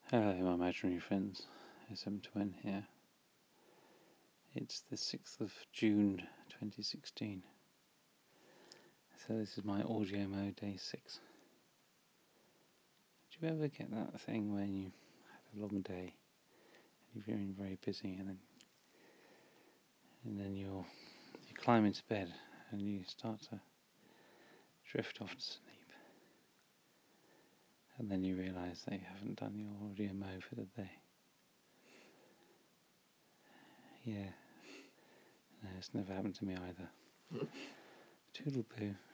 Hello, my imaginary friends. SM2N here. It's the 6th of June 2016. So this is my audio mode day 6. Do you ever get that thing when you had a long day and you're feeling very busy and then you climb into bed and you start to drift off to sleep, and then you realise that you haven't done your audio mode for the day? Yeah. No, it's never happened to me either. Toodle-poo.